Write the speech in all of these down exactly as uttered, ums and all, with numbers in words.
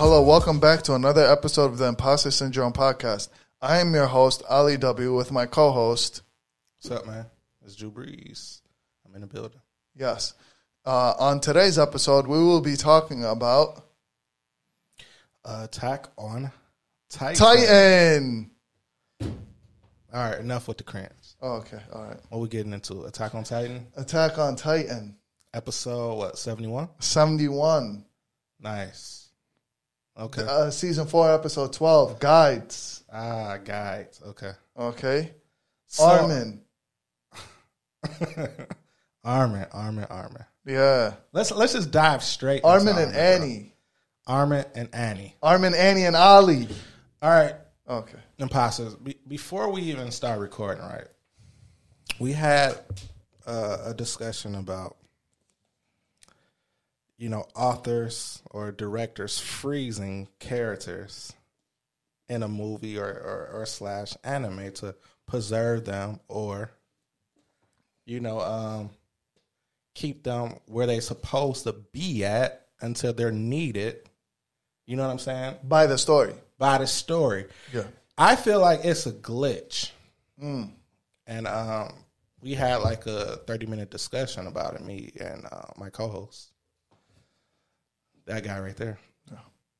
Hello, welcome back to another episode of the Imposter Syndrome podcast. I am your host, Ali W, with my co-host. What's up, man? It's Drew Brees. I'm in the building. Yes. Uh, on today's episode, we will be talking about... Uh, Attack on Titan. Titan! All right, enough with the crayons. Oh, okay, all right. What we getting into? Attack on Titan? Attack on Titan. Episode, what, seventy-one? seventy-one. Nice. Okay. Uh, season four, episode twelve, Guides. Ah, guides. Okay. Okay. So, Armin. Armin, Armin, Armin. Yeah. Let's let's just dive straight Armin into and Armin, Annie. bro. Armin and Annie. Armin, Annie, and Ali. All right. Okay. Imposters. Be- before we even start recording, right, we had uh, a discussion about, you know, authors or directors freezing characters in a movie or, or, or slash anime to preserve them or, you know, um, keep them where they're supposed to be at until they're needed. You know what I'm saying? By the story. By the story. Yeah. I feel like it's a glitch. Mm. And um, we had like a thirty minute discussion about it, me and uh, my co-host. That guy right there. Yeah.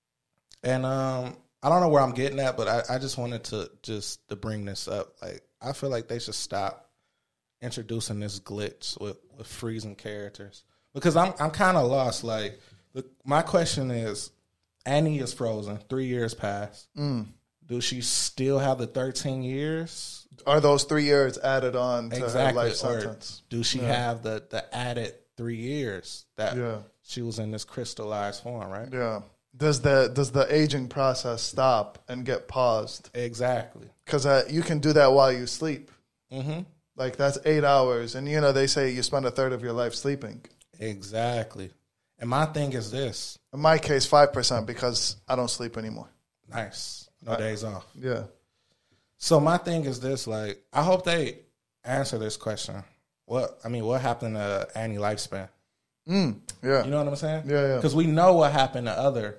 And um, I don't know where I'm getting at, but I, I just wanted to just to bring this up. Like, I feel like they should stop introducing this glitch with, with freezing characters. Because I'm I'm kind of lost. Like, the, my question is, Annie is frozen. Three years passed. Mm. Do she still have the thirteen years? Are those three years added on to Exactly. her life Or sentence? do she Yeah. have the, the added three years that Yeah. she was in this crystallized form, right? Yeah. Does the does the aging process stop and get paused? Exactly. Because uh, you can do that while you sleep. Mm-hmm. Like, that's eight hours. And, you know, they say you spend a third of your life sleeping. Exactly. And my thing is this. In my case, five percent because I don't sleep anymore. Nice. No I- days off. Yeah. So my thing is this, like, I hope they answer this question. What, I mean, what happened to Annie lifespan? Mm. Yeah. You know what I'm saying? Yeah, yeah. Because we know what happened to other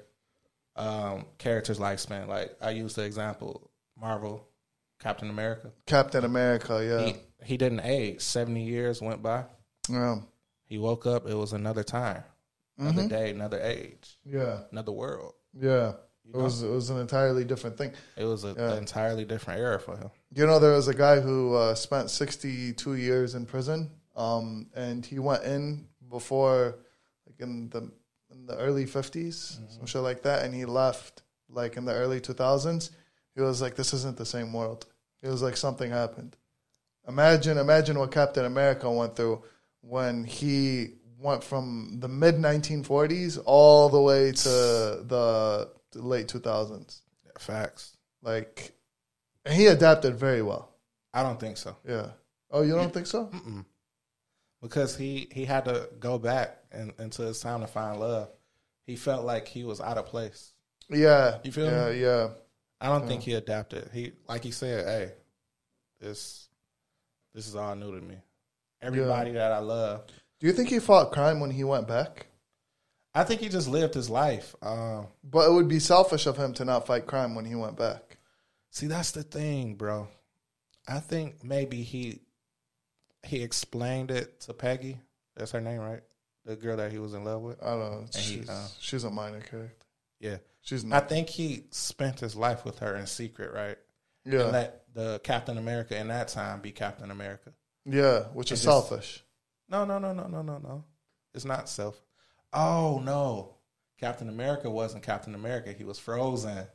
um, characters' lifespan. Like, I use the example, Marvel, Captain America. Captain America, yeah. He, he didn't age. seventy years went by. Yeah. He woke up. It was another time, another Mhm. day, another age, Yeah. another world. Yeah. You It know? was, it was an entirely different thing. It was an Yeah. entirely different era for him. You know, there was a guy who uh, spent sixty-two years in prison, um, and he went in before, like in the in the early fifties, Mm-hmm. some shit like that, and he left like in the early two thousands. He was like, "This isn't the same world." It was like something happened. Imagine, imagine what Captain America went through when he went from the mid nineteen forties all the way to the late two thousands. Facts. Like, and he adapted very well. I don't think so. Yeah. Oh, you don't think so? Mm-mm. Because he, he had to go back and into his time to find love. He felt like he was out of place. Yeah. You feel yeah, me? Yeah. I don't think he adapted. He, like he said, hey, this this is all new to me. Everybody that I love. Do you think he fought crime when he went back? I think he just lived his life. Um, But it would be selfish of him to not fight crime when he went back. see, that's the thing, bro. I think maybe he he explained it to Peggy. That's her name, right? The girl that he was in love with. I don't know. And he, She's, uh, she's a minor character. Yeah. She's I not. think he spent his life with her in secret, right? Yeah. And let the Captain America in that time be Captain America. Yeah, which is And just- selfish. No, no, no, no, no, no, no. It's not self. Oh, no. Captain America wasn't Captain America. He was frozen.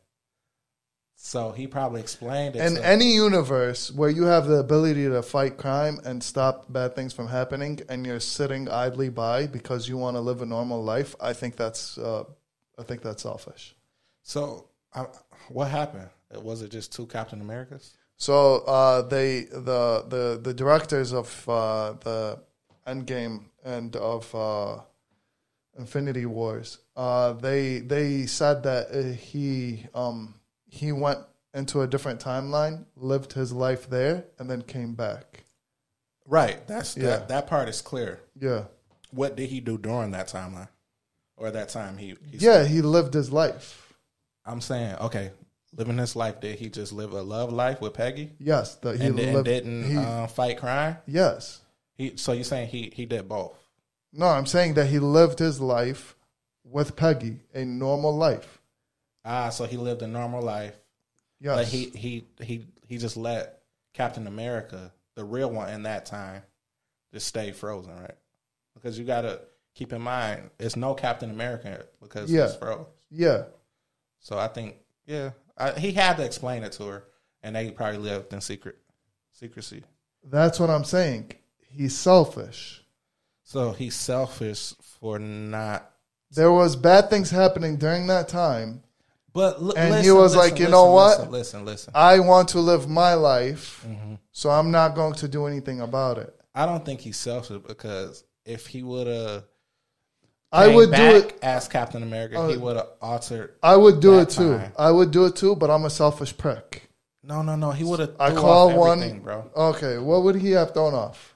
So he probably explained it. In to, any universe where you have the ability to fight crime and stop bad things from happening, and you're sitting idly by because you want to live a normal life, I think that's uh, I think that's selfish. so I, what happened? Was it just two Captain Americas? So uh, they the the the directors of uh, the Endgame and of uh, Infinity Wars, uh, they they said that uh, he um, he went into a different timeline, lived his life there, and then came back. Right. That's Yeah. that, that part is clear. Yeah, What did he do during that timeline? Or that time he, he yeah, he lived his life. I'm saying, okay, living his life, did he just live a love life with Peggy? Yes. The, he and, did, lived, didn't he, uh, fight crime? Yes. He, so you're saying he, he did both? No, I'm saying that he lived his life with Peggy, a normal life. Ah, so he lived a normal life. Yes. But he, he, he, he just let Captain America, the real one in that time, just stay frozen, right? Because you got to keep in mind, it's no Captain America because Yeah. he's froze. Yeah. So I think, yeah, I, he had to explain it to her, and they probably lived in secret, secrecy. That's what I'm saying. He's selfish. So he's selfish for not. There was bad things happening during that time. But l- and listen, he was listen, like, you listen, know what? Listen, listen, listen. I want to live my life, Mm-hmm. so I'm not going to do anything about it. I don't think he's selfish because if he would have, I would do it as Captain America. Uh, he would have altered. I would do that it too. time. I would do it too, but I'm a selfish prick. No, no, no. He would have. I call one. everything, bro. Okay, what would he have thrown off?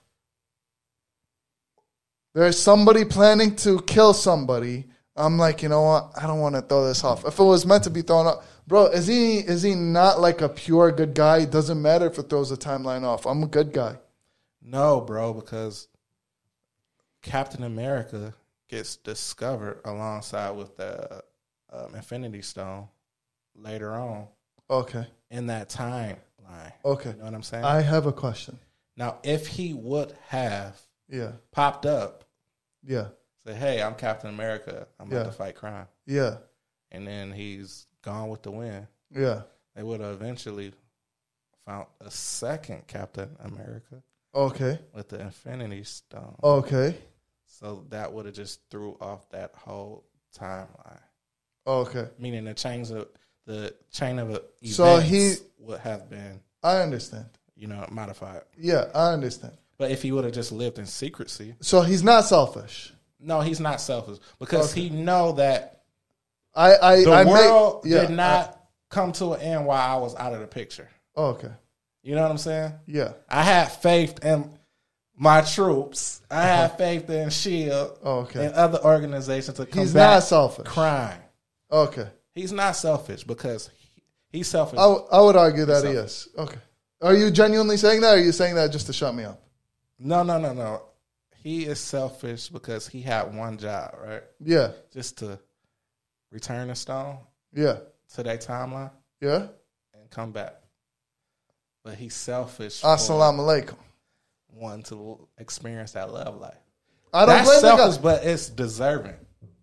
There's somebody planning to kill somebody. I'm like, you know what? I don't want to throw this off. If it was meant to be thrown off, bro, is he is he not like a pure good guy? It doesn't matter if it throws the timeline off. I'm a good guy. No, bro, because Captain America gets discovered alongside with the um, Infinity Stone later on Okay. in that timeline. Okay. You know what I'm saying? I have a question. Now, if he would have Yeah. popped up, Yeah. say, hey, I'm Captain America. I'm about Yeah. to fight crime. Yeah. And then he's gone with the wind. Yeah. They would have eventually found a second Captain America Okay. with the Infinity Stone. Okay. So that would have just threw off that whole timeline. Okay. Meaning the chains of the chain of events So he- would have been, I understand. you know, modified. Yeah, I understand. But if he would have just lived in secrecy, So he's not selfish. no, he's not selfish because Okay. he know that I I the I world make, yeah, did not come to an end while I was out of the picture. I- okay. You know what I'm saying? Yeah. I had faith in my troops. I had faith in SHIELD Oh, okay. and other organizations to combat He's not selfish. crime. Okay. He's not selfish because he, he's selfish. I, w- I would argue that he selfish. is. Okay. Are you genuinely saying that, or are you saying that just to shut me up? No, no, no, no. He is selfish because he had one job, right? Yeah. Just to return the stone Yeah. to their timeline Yeah. and come back. But he's selfish Assalamu alaikum. for one to experience that love life. I don't That's blame the selfish, guy. but it's deserving.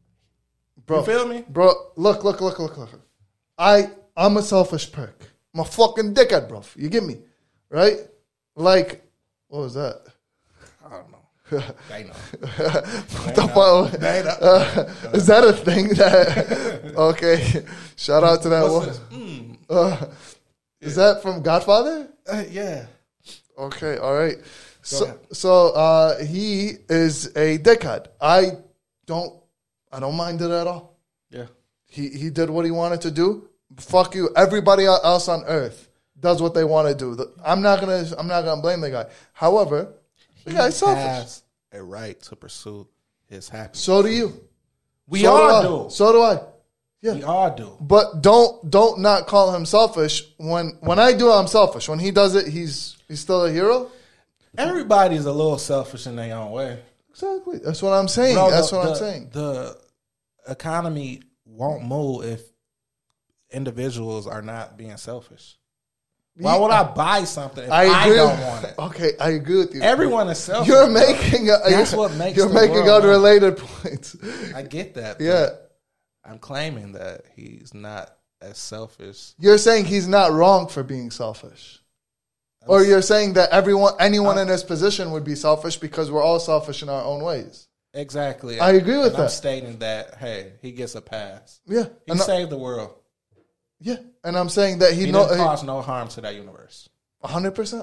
Bro, You feel me? Bro, look, look, look, look, look. I, I'm a selfish prick. I'm a fucking dickhead, bro. You get me? Right? Like, what was that? I don't know. They know. What the fuck? They know. Uh, is that a thing that? Okay, shout out to that What's one. this? Mm. Uh, is that from Godfather? Uh, yeah. Okay, all right. So, ahead. so uh, he is a dickhead. I don't, I don't mind it at all. Yeah. He he did what he wanted to do. Fuck you. Everybody else on earth does what they want to do. The- I'm not gonna, I'm not gonna blame the guy. However, the He guy's selfish. has a right to pursue his happiness. So do you. We So all I. do. So do I. Yeah. We all do. But don't don't not call him selfish. When when I do, I'm selfish. When he does it, he's he's still a hero. Everybody's a little selfish in their own way. Exactly. That's what I'm saying. Bro, That's the- what the- I'm saying. The economy won't move if individuals are not being selfish. Why would I buy something if I, I agree. don't want it? Okay, I agree with you. Everyone is selfish. You're bro. making a, That's you're, what makes you're the making world move. unrelated points. I get that. but Yeah. I'm claiming that he's not as selfish. You're saying he's not wrong for being selfish. Or you're saying that everyone anyone in his position would be selfish because we're all selfish in our own ways. Exactly. I agree with and I'm that. stating that, hey, he gets a pass. Yeah. He And I- saved the world. yeah. And I'm saying that he, He know didn't cause no harm to that universe. one hundred percent.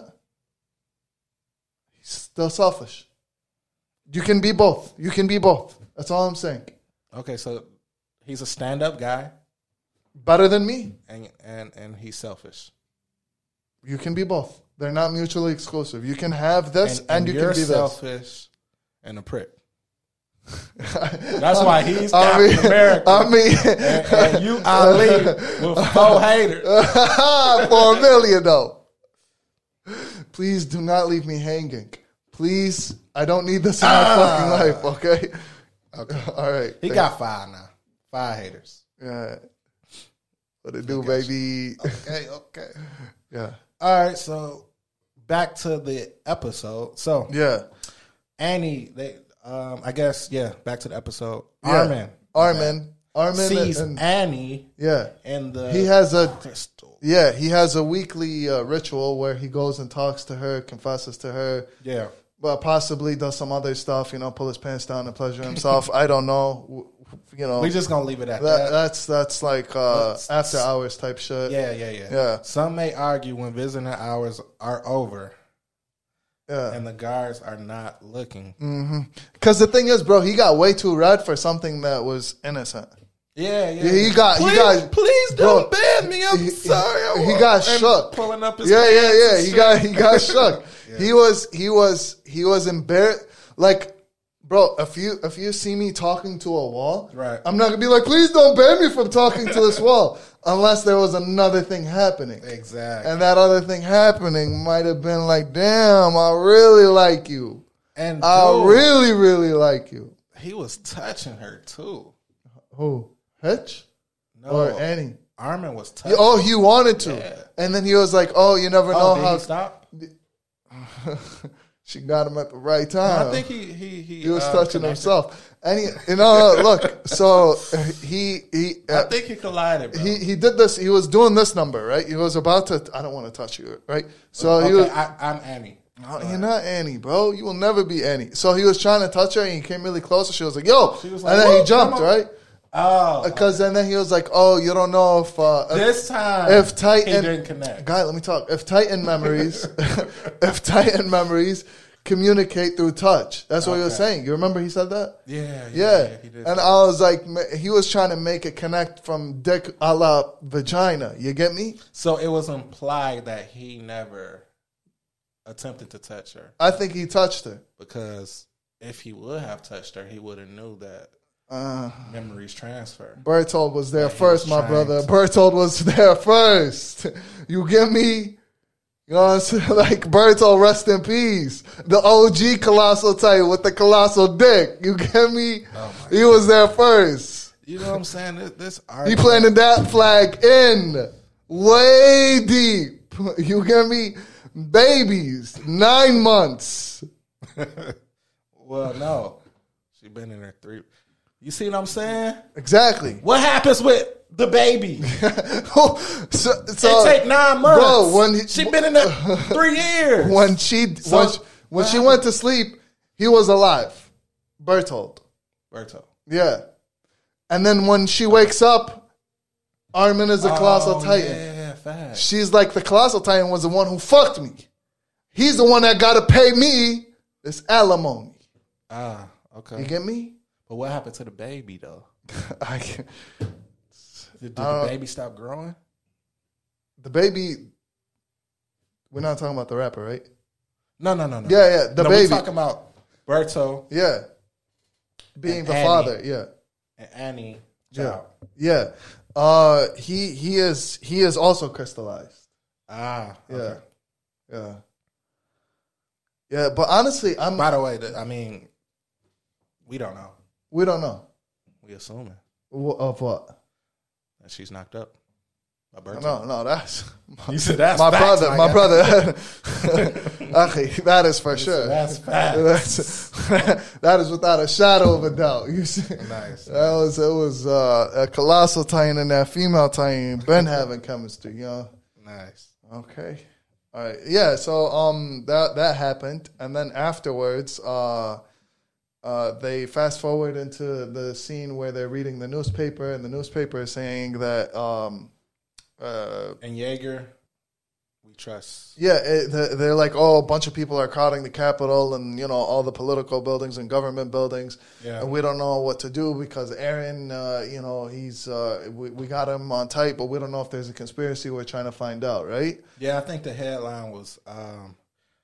He's still selfish. You can be both. You can be both. That's all I'm saying. Okay, so he's a stand-up guy, Better than me. and and and he's selfish. You can be both. They're not mutually exclusive. You can have this and, you you're can be this. selfish and a prick. That's why he's I Captain mean, America. I mean, and, and you Ali with four haters. for a million though. Please do not leave me hanging. Please, I don't need this in my Ah. fucking life. Okay. Okay. All right. He got five now. Five haters. Yeah. What it do, baby? Okay, okay. Yeah. All right, so back to the episode. So Yeah. Annie, they, um, I guess, yeah. Back to the episode. Yeah. Armin, Armin. Armin sees and, Annie yeah. in the He has a crystal. yeah. He has a weekly uh, ritual where he goes and talks to her, confesses to her. Yeah, But possibly does some other stuff, you know, pull his pants down and pleasure himself. I don't know, you know. we just gonna leave it at that, that. that's that's like uh, Let's- after hours type shit. Yeah, yeah, yeah. Yeah. Some may argue when visiting hours are over yeah. and the guards are not looking. Because the thing is, bro, he got way too red for something that was innocent. Yeah, yeah. Yeah, he got- he please, got- please bro, don't ban me. I'm he- sorry. I he won't. got And shook. Pulling up his Yeah, yeah, pants yeah. and He shit. got he got shook. He was he was he was embarrassed. Like, bro, if you if you see me talking to a wall, Right. I'm not gonna be like, please don't ban me from talking to this wall, unless there was another thing happening. Exactly. And that other thing happening might have been like, damn, I really like you. And I dude, really, really like you. he was touching her too. Who? Hitch? No, Or Annie? Armin was touching. Oh, he wanted to. Yeah. And then he was like, oh, you never know oh, did how. he stop? She got him at the right No, time. I think he he he, He was uh, touching connected. himself. And he, you know, look, so uh, he he I uh, think he collided. Bro. he he did this. He was doing this number, right? He was about to. I don't want to touch you, right? So okay, he was. I, I'm Annie. No, you're not Annie, bro. You will never be Annie. So he was trying to touch her, and he came really close, and she was like, "Yo!" She was and like, then "Whoa, he jumped, come on." right? Oh, Because and then he was like, "Oh, you don't know if uh, if, this time if Titan he didn't connect. Guy, let me talk. If Titan memories, if Titan memories communicate through touch, that's what he was Okay. saying. You remember he said that? Yeah, yeah, Yeah, yeah, he did. and I was like, ma- he was trying to make it connect from dick a la vagina. You get me? So it was implied that he never attempted to touch her, I think he touched her. because if he would have touched her, he would have knew that Uh, memories transfer. Bertold was there Yeah, he first, was my trying brother. to- Bertold was there first. You get me? You know what I'm saying? Like, Bertold, rest in peace. The O G Colossal Titan with the colossal dick. You get me? Oh He was there first. You know what I'm saying? This, this He argument, planted that flag in way deep. You get me? Babies, nine months. Well, no, she been in there three. You see what I'm saying? Exactly. What happens with the baby? so, so It take nine months. Bro, when he- she been in there three years. when she So- when, she, when she went to sleep, he was alive. Bertold. Berto. Yeah. And then when she wakes up, Armin is a colossal Oh, titan. Yeah, fast. She's like, the colossal titan was the one who fucked me. He's the one that got to pay me this alimony. Ah, okay. You get me? But what happened to the baby though? I can't. Did, did Uh, the baby stop growing? The baby. We're not talking about the rapper, right? No, no, no, no. Yeah, yeah, the no, baby. We're talking about Berto Yeah. Being And the Annie. father. Yeah. and Annie. Yeah. Child. Yeah. Uh, he he is he is also crystallized. Ah, Yeah. okay. Yeah. Yeah, but honestly, I'm By the way, the, I mean, we don't know. we don't know. We assuming Wh- Of what? that she's knocked up by Berto. No, no, that's You said that's my facts, brother. my My guy. brother. Okay, that is for sure. That's facts. That's, that is without a shadow of a doubt. You see, Nice. that was it was uh, a colossal titan and that female titan been having chemistry. You know. Nice. Okay. All right. Yeah. So um, that that happened, and then afterwards, uh, uh, they fast forward into the scene where they're reading the newspaper, and the newspaper is saying that um, uh, And Jaeger, we trust. yeah, it, they're they're like, oh, a bunch of people are crowding the Capitol, and you know all the political buildings and government buildings, Yeah. and we don't know what to do because Aaron, uh, you know, he's uh, we we got him on tight, but we don't know if there's a conspiracy. We're trying to find out, right? Yeah, I think the headline was um,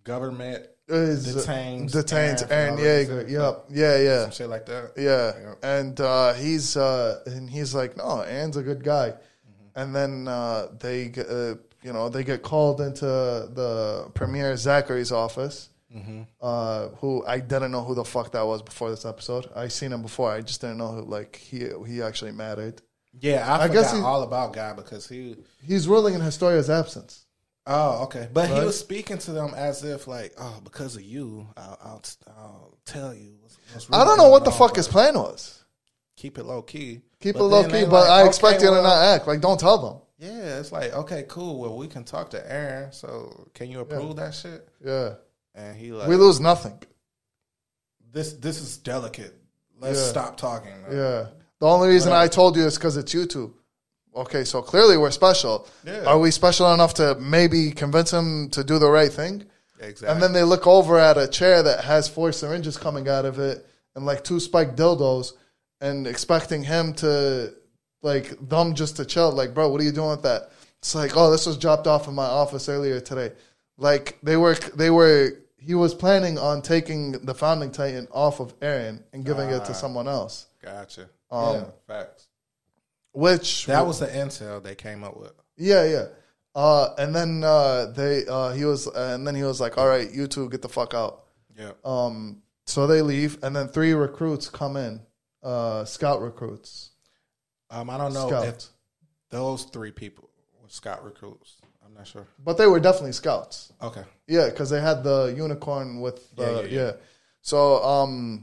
government is detains detains Aaron Aaron Yeager. Yep. Yeah, yeah. Some shit like that. Yeah. Yep. And uh, he's uh, and he's like, no, Aaron's a good guy. Mm-hmm. And then uh, they, uh, you know, they get called into the Premier Zachary's office. Mm-hmm. Uh, who I didn't know who the fuck that was before this episode. I seen him before. I just didn't know who. Like he he actually mattered. Yeah, I, I forgot guess he, all about Guy because he he's ruling in Historia's absence. Oh, okay. But right? He was speaking to them as if like, oh, because of you, I'll, I'll, I'll tell you. What's, what's really I don't know what the on, fuck his plan was. Keep it low key. Keep but it low key, but like, I okay, expect you well, to not act. Like, don't tell them. Yeah, it's like, okay, cool. Well, we can talk to Aaron. So can you approve yeah. that shit? Yeah. And he like, we lose nothing. This this is delicate. Let's yeah. stop talking. Man. Yeah. The only reason Whatever. I told you is because it's you two. Okay, so clearly we're special. Yeah. Are we special enough to maybe convince him to do the right thing? Exactly. And then they look over at a chair that has four syringes coming out of it and like two spiked dildos and expecting him to, like, them just to chill. Like, bro, what are you doing with that? It's like, oh, this was dropped off in my office earlier today. Like, they were, they were, he was planning on taking the Founding Titan off of Aaron and giving ah, it to someone else. Gotcha. Um, yeah, facts. Which that was the intel they came up with. Yeah, yeah. Uh, and then uh, they, uh, he was, uh, and then he was like, "All right, you two, get the fuck out." Yeah. Um. So they leave, and then three recruits come in, uh, scout recruits. Um, I don't know Scouts. if those three people were scout recruits. I'm not sure, but they were definitely scouts. Okay. Yeah, because they had the unicorn with the yeah, yeah, yeah. yeah. So um.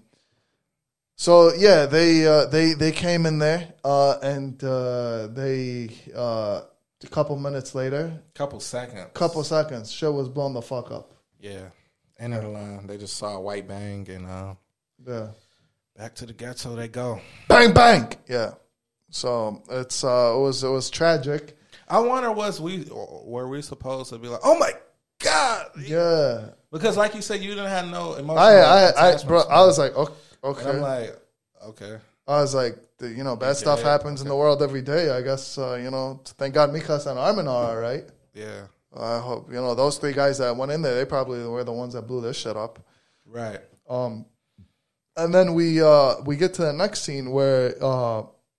So yeah, they uh, they they came in there, uh, and uh, they uh, a couple minutes later, couple seconds, couple seconds, shit was blown the fuck up. Yeah, end of the line. They just saw a white bang, and uh, yeah, back to the ghetto they go. Bang bang. Yeah. So it's uh, it was it was tragic. I wonder was we were we supposed to be like, oh my god, yeah, because like you said, you didn't have no emotional. I I, I bro, I was like, okay. Okay. And I'm like, okay. I was like, you know, bad okay. stuff happens okay. in the world every day. I guess, uh, you know, thank God Mikas and Armin are all right. Yeah. I hope, you know, those three guys that went in there, they probably were the ones that blew this shit up. Right. Um, and then we uh, we get to the next scene where uh,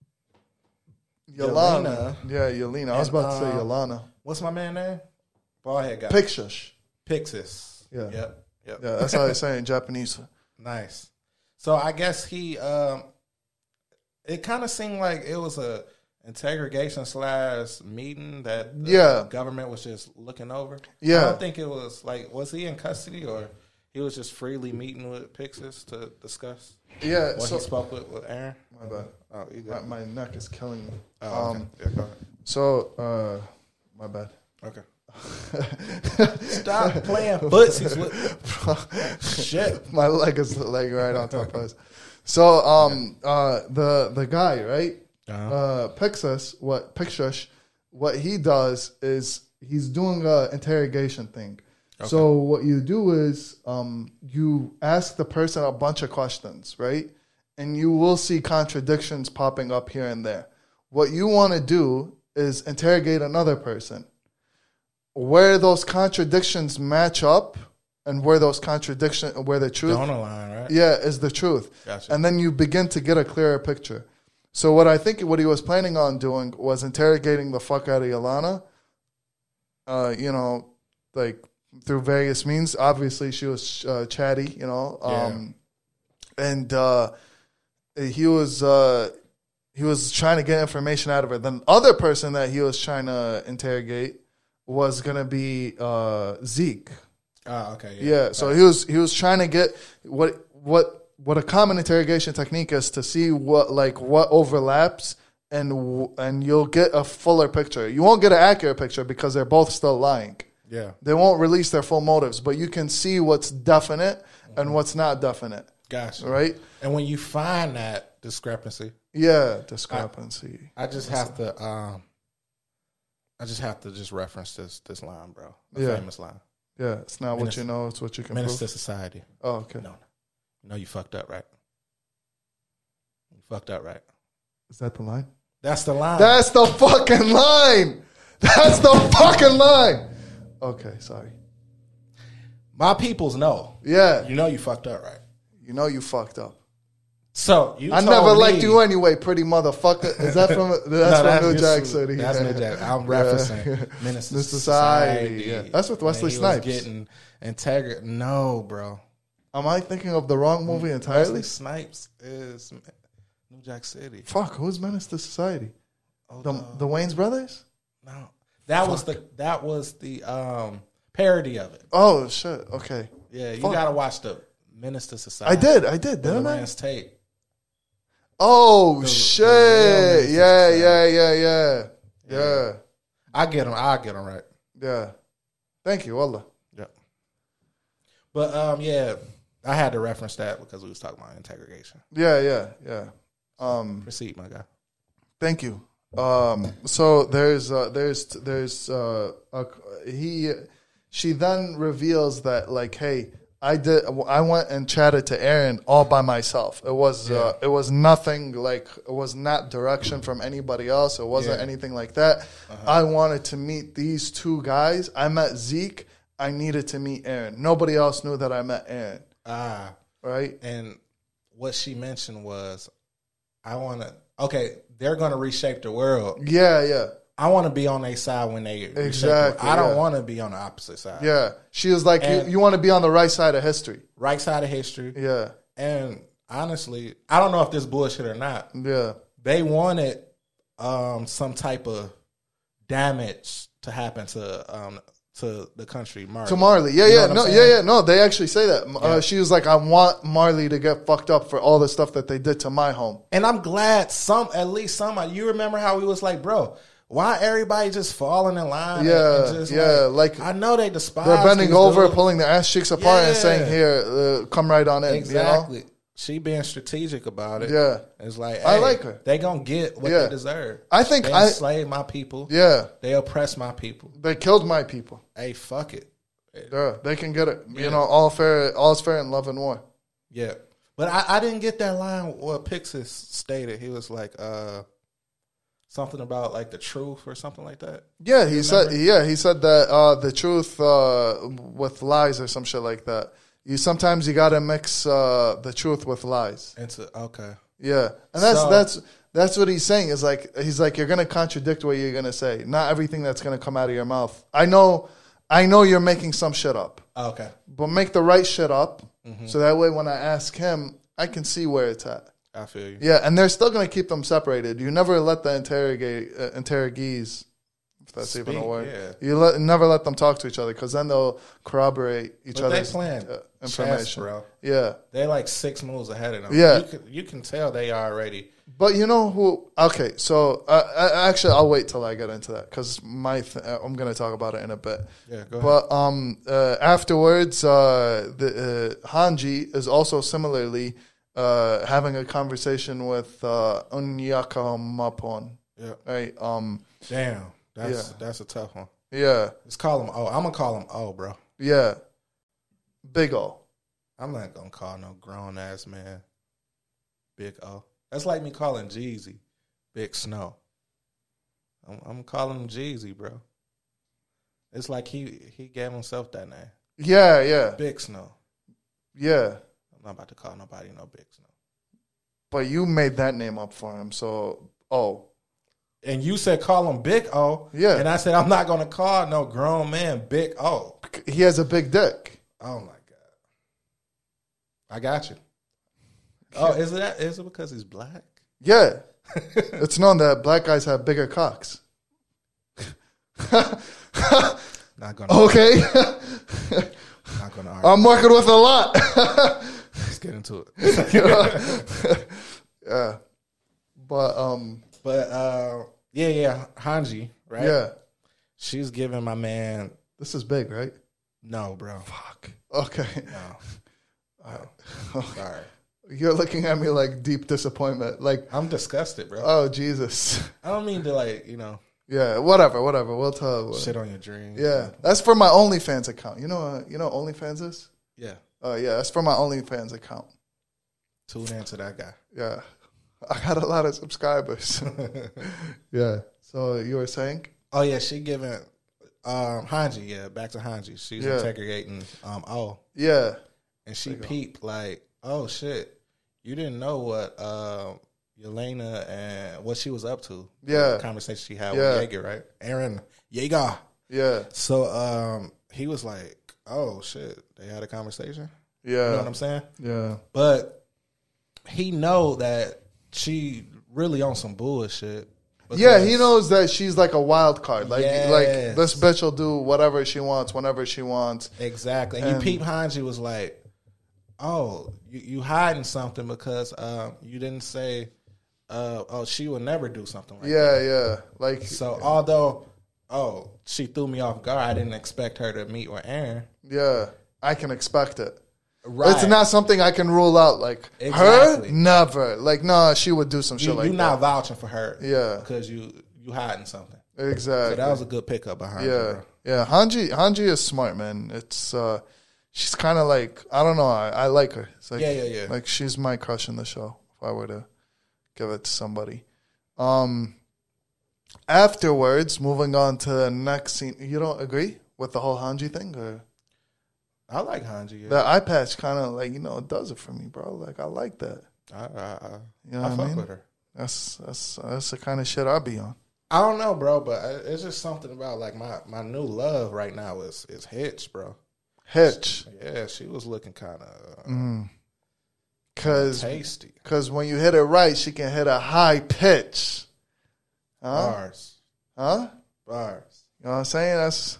Yelena. Yeah, Yelena. I was about and, to say uh, Yelena. What's my man name? Ballhead guy. Pixis. Pixis. Yeah. Yep. Yep. Yeah, that's how they say in Japanese. Nice. So I guess he, um, it kind of seemed like it was a interrogation slash meeting that the yeah. government was just looking over. Yeah. I don't think it was like, was he in custody or he was just freely meeting with Pixis to discuss yeah, what so, he spoke with, with Aaron? My bad. Oh, you got my, my neck is killing me. Oh, okay. Um, yeah, go ahead. So, uh, my bad. Okay. Stop playing footsies with shit. My leg is like right on top of us. So um uh the the guy, right? Uh-huh. Uh Pixis, what Pixis, what he does is he's doing a interrogation thing. Okay. So what you do is um you ask the person a bunch of questions, right? And you will see contradictions popping up here and there. What you want to do is interrogate another person. Where those contradictions match up and where those contradictions, where the truth. Down the line, right? Yeah, is the truth. Gotcha. And then you begin to get a clearer picture. So what I think what he was planning on doing was interrogating the fuck out of Yelena, uh, you know, like through various means. Obviously, she was uh, chatty, you know. Um, yeah. And uh, he was... Uh, he was trying to get information out of her. The other person that he was trying to interrogate was gonna be uh, Zeke. Oh, okay. Yeah. yeah so he was he was trying to get what what what a common interrogation technique is to see what like what overlaps and and you'll get a fuller picture. You won't get an accurate picture because they're both still lying. Yeah. They won't release their full motives, but you can see what's definite mm-hmm. and what's not definite. Gotcha. Right. And when you find that discrepancy, yeah, discrepancy. I, I just have to. Um, I just have to just reference this this line, bro. A yeah. famous line. Yeah, it's not Minister, what you know, it's what you can Minister prove. Society. Oh, okay. No, no, you fucked up, right? You fucked up, right? Is that the line? That's the line. That's the fucking line. That's the fucking line. Okay, sorry. My peoples know. Yeah. You know you fucked up, right? You know you fucked up. So you I told never me, liked you anyway, pretty motherfucker. Is that from that's No, from that's New just- Jack City? That's yeah. New Jack. I'm Yeah. referencing Minister The Society, Society. yeah. That's with Wesley And he Snipes. Was getting integrity. No, bro. Am I thinking of the wrong movie entirely? Wesley Snipes is New Jack City. Fuck, who's Menace to Society? Oh, The, no. the Wayans brothers? no. That was the that was the um, parody of it. Oh shit. Okay. Yeah, you Fuck. gotta watch the Minister Society. I did. I did. The Didn't I? Lance Tate. Oh The- shit. the real Menace to yeah, Society. yeah, yeah, yeah, yeah, I get him. I get him right. yeah. Thank you, Allah. Yep. But um, yeah, I had to reference that because we was talking about integration. Yeah, yeah, yeah. Um, Proceed, my guy. thank you. Um, so there's uh, there's there's uh, a, he she then reveals that like, hey, I did I went and chatted to Aaron all by myself. It was uh, it was nothing like it was not direction from anybody else. It wasn't Yeah. anything like that. I wanted to meet these two guys. I met Zeke. I needed to meet Aaron. Nobody else knew that I met Aaron. Ah, Right? and what she mentioned was, I want to. Okay, they're going to reshape the world. Yeah, yeah. I want to be on their side when they reshape the world. Exactly, I don't yeah. want to be on the opposite side. Yeah. She was like, you, And- you want to be on the right side of history. Right side of history. Yeah. And honestly, I don't know if this bullshit or not. Yeah. They wanted um, some type of damage to happen to um, to the country, Marley. To Marley. Yeah, You know yeah. what I'm No, saying? yeah, yeah. No, they actually say that. Uh, Yeah. she was like, I want Marley to get fucked up for all the stuff that they did to my home. And I'm glad some, at least somebody. You remember how we was like, bro, why everybody just falling in line? and- Yeah, and just yeah, like, I know they despise. They're bending these over, dudes. pulling their ass cheeks apart and Yeah. saying, here, uh, come right on in. Exactly. She being strategic about it. You know? It's like, I hey, like her. They gonna get what Yeah. they deserve. I think they I- enslaved my people. Yeah. They oppressed my people. They killed my people. Hey, fuck it. Yeah. They can get it. You Yeah. know, all fair, all's fair in love and war. Yeah. But I, I didn't get that line what Pixis stated. He was like, uh, something about like the truth or something like that. Yeah, he said. Yeah, he said that uh, the truth uh, with lies or some shit like that. You sometimes you gotta mix uh, the truth with lies. Into okay. Yeah, and that's So- that's that's what he's saying. Is like he's like you're gonna contradict what you're gonna say. Not everything that's gonna come out of your mouth. I know, I know you're making some shit up, Okay. but make the right shit up, Mm-hmm. so that way when I ask him, I can see where it's at. I feel you. Yeah, and they're still gonna keep them separated. You never let the interrogate uh, interrogees, if that's even a Speak, word. yeah. You let, never let them talk to each other because then they'll corroborate each But they other's playing uh, chess, information. bro. Yeah, They like six moves ahead of them. Yeah. You can, you can tell they already. but you know who? Okay, so uh, I, actually, I'll wait till I get into that because my th- uh, I'm gonna talk about it in a bit. Yeah, go ahead. But um, uh, afterwards, uh, the uh, Hanji is also similarly uh, having a conversation with uh, Unyaka Mapon. Yeah. Right. Um. Damn. That's Yeah. that's a tough one. Yeah. Let's call him O. I'm gonna call him O, bro. Yeah. Big O. I'm not gonna call no grown ass man Big O. That's like me calling Jeezy Big Snow. I'm, I'm calling him Jeezy, bro. It's like he he gave himself that name, Yeah. Yeah. Big Snow. Yeah. I'm not about to call nobody no Big Snow. But you made that name up for him, so oh. And you said call him Big O. Yeah. And I said I'm not gonna call no grown man Big O. He has a big dick. Oh my god. I got you. Oh, is it that? Is it because he's black? Yeah. It's known that black guys have bigger cocks. Not gonna. Okay. Not gonna argue. I'm working with a lot. Let's get into it. Yeah. But um But uh, yeah, yeah, Hanji, right? yeah. She's giving my man. This is big, right? No, bro. Fuck. Okay. No. No. Sorry. You're looking at me like deep disappointment. Like, I'm disgusted, bro. oh Jesus. I don't mean to like you know Yeah, whatever, whatever. We'll tell. shit on your dreams. Yeah. That's for my OnlyFans account. You know uh, you know what OnlyFans is? Yeah. Oh yeah, that's for my OnlyFans account. Tune into that guy. Yeah. I got a lot of subscribers. Yeah. So you were saying? Oh yeah, she giving um, Hanji, yeah, back to Hanji. She's Yeah. interrogating um, Oh, Yeah. and she peeped like, oh shit, you didn't know what uh, Yelena and what she was up to. Yeah. The conversation she had Yeah. with Jaeger, right? Aaron Jaeger. Yeah. So um, he was like, oh shit, they had a conversation. Yeah. You know what I'm saying? Yeah. But he know that she really on some bullshit. Yeah, because- he knows that she's like a wild card. Like, Yes. like this bitch will do whatever she wants, whenever she wants. Exactly. And, And- you peep Hanji was like, oh, you, you hiding something because um, you didn't say, uh, oh, she would never do something like Yeah, that. yeah. Like, So although, oh, she threw me off guard, I didn't expect her to meet with Aaron. yeah, I can expect it. Right. It's not something I can rule out. Like Exactly. her, never. Like, no, she would do some shit You, like you that. not vouching for her. Yeah. Because you, you hiding something. Exactly. So that was a good pickup behind you, yeah, bro. yeah. Hanji, Hanji is smart, man. It's uh, she's kind of like, I don't know. I, I like her. It's like, Yeah, yeah, yeah. Like she's my crush in the show. If I were to give it to somebody. Um. Afterwards, moving on to the next scene. You don't agree with the whole Hanji thing, or I like Hanji. Yeah. the eye patch kind of like, you know, it does it for me, bro. Like I like that. I, I, I, You know I what I fuck mean? with her. That's that's that's the kind of shit I be on. I don't know, bro, but it's just something about like my, my new love right now is is Hitch, bro. Hitch, Yeah, she was looking kind of uh, Mm. cause tasty. cause when you hit it right, she can hit a high pitch. Huh? Bars, Huh? bars. You know what I'm saying? That's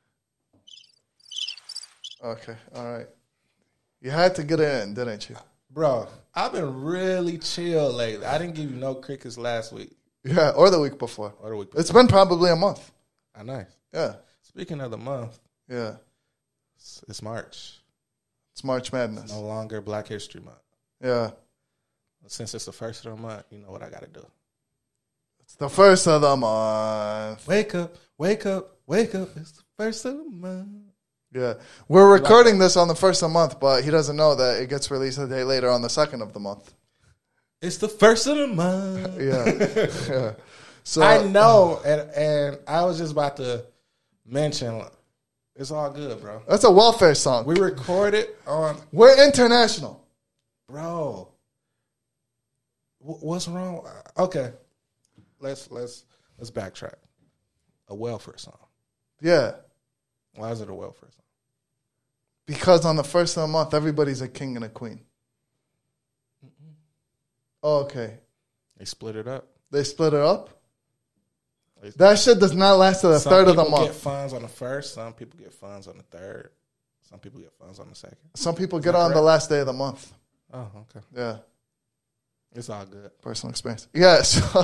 okay. All right. You had to get it in, didn't you? Bro, I've been really chill lately. I didn't give you no crickets last week Yeah, or the week before. or the week before. It's been probably a month. I know. Yeah, Speaking of the month, yeah. it's, it's March. It's March Madness. No longer Black History Month. Yeah, Since it's the first of the month, you know what I got to do. it's the first of the month. Wake up, wake up, wake up. It's the first of the month. Yeah, we're recording this on the first of the month, but he doesn't know that it gets released a day later on the second of the month. It's the first of the month. Yeah, yeah. So I know, and and I was just about to mention, it's all good, bro. that's a welfare song. We recorded on, We're international. bro. wh- What's wrong? Okay, let's let's let's backtrack. A welfare song. Yeah, Why is it a welfare song? because on the first of the month, everybody's a king and a queen. Oh, okay. They split it up. They split it up. They- That shit does not last to the Some third of the people month. get funds on the first. Some people get funds on the third. Some people get funds on the second. Some people get that on the correct? last day of the month. Oh, okay. Yeah, It's all good. personal experience. Yeah. So